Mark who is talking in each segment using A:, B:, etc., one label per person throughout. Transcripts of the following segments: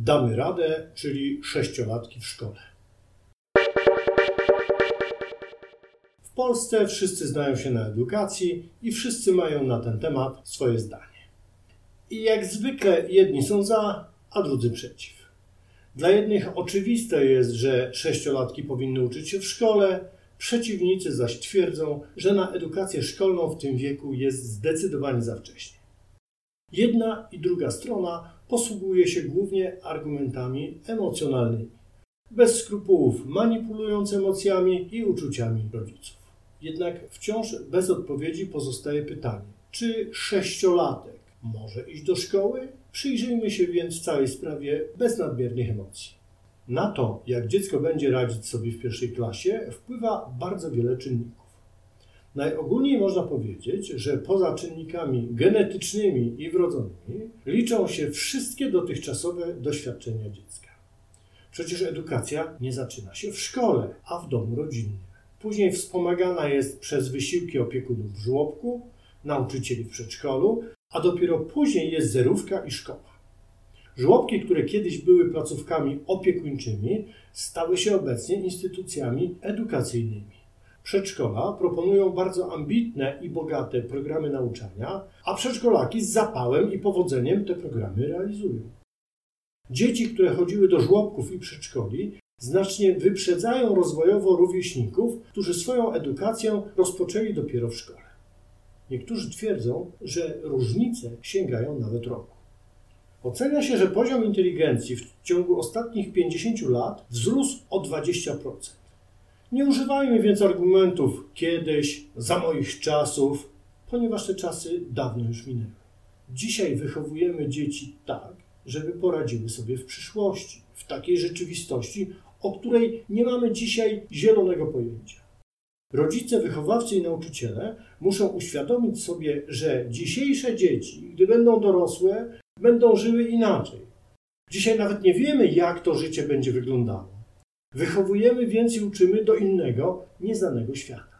A: Damy radę, czyli sześciolatki w szkole. W Polsce wszyscy znają się na edukacji i wszyscy mają na ten temat swoje zdanie. I jak zwykle jedni są za, a drudzy przeciw. Dla jednych oczywiste jest, że sześciolatki powinny uczyć się w szkole, przeciwnicy zaś twierdzą, że na edukację szkolną w tym wieku jest zdecydowanie za wcześnie. Jedna i druga strona posługuje się głównie argumentami emocjonalnymi, bez skrupułów manipulując emocjami i uczuciami rodziców. Jednak wciąż bez odpowiedzi pozostaje pytanie, czy sześciolatek może iść do szkoły? Przyjrzyjmy się więc całej sprawie bez nadmiernych emocji. Na to, jak dziecko będzie radzić sobie w pierwszej klasie, wpływa bardzo wiele czynników. Najogólniej można powiedzieć, że poza czynnikami genetycznymi i wrodzonymi liczą się wszystkie dotychczasowe doświadczenia dziecka. Przecież edukacja nie zaczyna się w szkole, a w domu rodzinnym. Później wspomagana jest przez wysiłki opiekunów w żłobku, nauczycieli w przedszkolu, a dopiero później jest zerówka i szkoła. Żłobki, które kiedyś były placówkami opiekuńczymi, stały się obecnie instytucjami edukacyjnymi. Przedszkola proponują bardzo ambitne i bogate programy nauczania, a przedszkolaki z zapałem i powodzeniem te programy realizują. Dzieci, które chodziły do żłobków i przedszkoli, znacznie wyprzedzają rozwojowo rówieśników, którzy swoją edukację rozpoczęli dopiero w szkole. Niektórzy twierdzą, że różnice sięgają nawet roku. Ocenia się, że poziom inteligencji w ciągu ostatnich 50 lat wzrósł o 20%. Nie używajmy więc argumentów kiedyś, za moich czasów, ponieważ te czasy dawno już minęły. Dzisiaj wychowujemy dzieci tak, żeby poradziły sobie w przyszłości, w takiej rzeczywistości, o której nie mamy dzisiaj zielonego pojęcia. Rodzice, wychowawcy i nauczyciele muszą uświadomić sobie, że dzisiejsze dzieci, gdy będą dorosłe, będą żyły inaczej. Dzisiaj nawet nie wiemy, jak to życie będzie wyglądało. Wychowujemy więc i uczymy do innego, nieznanego świata.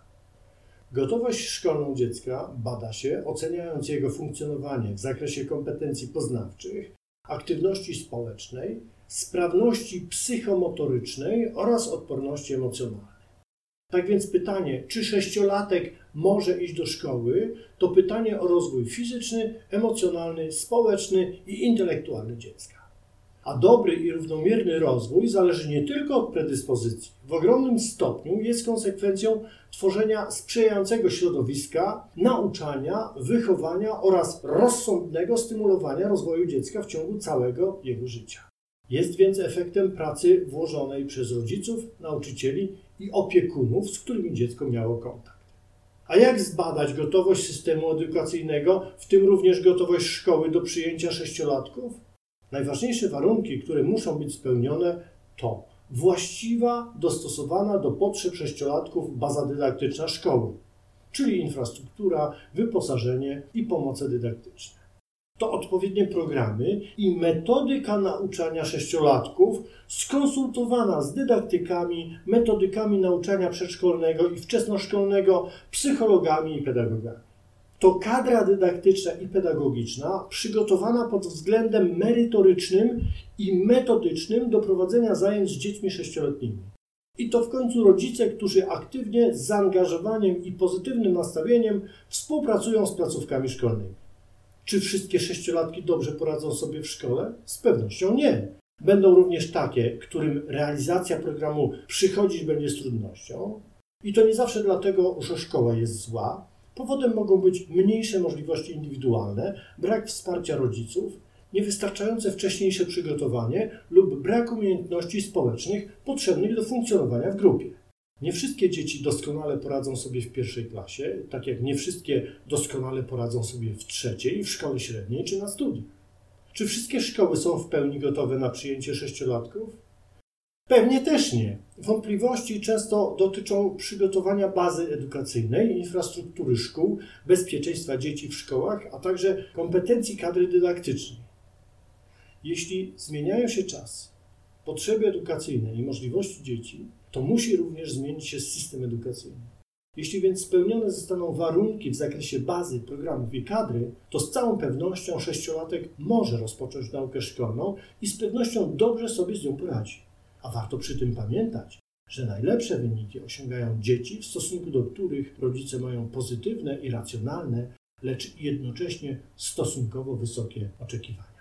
A: Gotowość szkolną dziecka bada się, oceniając jego funkcjonowanie w zakresie kompetencji poznawczych, aktywności społecznej, sprawności psychomotorycznej oraz odporności emocjonalnej. Tak więc pytanie, czy sześciolatek może iść do szkoły, to pytanie o rozwój fizyczny, emocjonalny, społeczny i intelektualny dziecka. A dobry i równomierny rozwój zależy nie tylko od predyspozycji. W ogromnym stopniu jest konsekwencją tworzenia sprzyjającego środowiska, nauczania, wychowania oraz rozsądnego stymulowania rozwoju dziecka w ciągu całego jego życia. Jest więc efektem pracy włożonej przez rodziców, nauczycieli i opiekunów, z którymi dziecko miało kontakt. A jak zbadać gotowość systemu edukacyjnego, w tym również gotowość szkoły do przyjęcia sześciolatków? Najważniejsze warunki, które muszą być spełnione, to właściwa, dostosowana do potrzeb sześciolatków baza dydaktyczna szkoły, czyli infrastruktura, wyposażenie i pomoce dydaktyczne. To odpowiednie programy i metodyka nauczania sześciolatków skonsultowana z dydaktykami, metodykami nauczania przedszkolnego i wczesnoszkolnego, psychologami i pedagogami. To kadra dydaktyczna i pedagogiczna przygotowana pod względem merytorycznym i metodycznym do prowadzenia zajęć z dziećmi sześcioletnimi. I to w końcu rodzice, którzy aktywnie, z zaangażowaniem i pozytywnym nastawieniem współpracują z placówkami szkolnymi. Czy wszystkie sześciolatki dobrze poradzą sobie w szkole? Z pewnością nie. Będą również takie, którym realizacja programu przychodzić będzie z trudnością. I to nie zawsze dlatego, że szkoła jest zła. Powodem mogą być mniejsze możliwości indywidualne, brak wsparcia rodziców, niewystarczające wcześniejsze przygotowanie lub brak umiejętności społecznych potrzebnych do funkcjonowania w grupie. Nie wszystkie dzieci doskonale poradzą sobie w pierwszej klasie, tak jak nie wszystkie doskonale poradzą sobie w trzeciej, w szkole średniej czy na studiach. Czy wszystkie szkoły są w pełni gotowe na przyjęcie sześciolatków? Pewnie też nie. Wątpliwości często dotyczą przygotowania bazy edukacyjnej, infrastruktury szkół, bezpieczeństwa dzieci w szkołach, a także kompetencji kadry dydaktycznej. Jeśli zmieniają się czasy, potrzeby edukacyjne i możliwości dzieci, to musi również zmienić się system edukacyjny. Jeśli więc spełnione zostaną warunki w zakresie bazy, programów i kadry, to z całą pewnością sześciolatek może rozpocząć naukę szkolną i z pewnością dobrze sobie z nią poradzi. A warto przy tym pamiętać, że najlepsze wyniki osiągają dzieci, w stosunku do których rodzice mają pozytywne i racjonalne, lecz jednocześnie stosunkowo wysokie oczekiwania.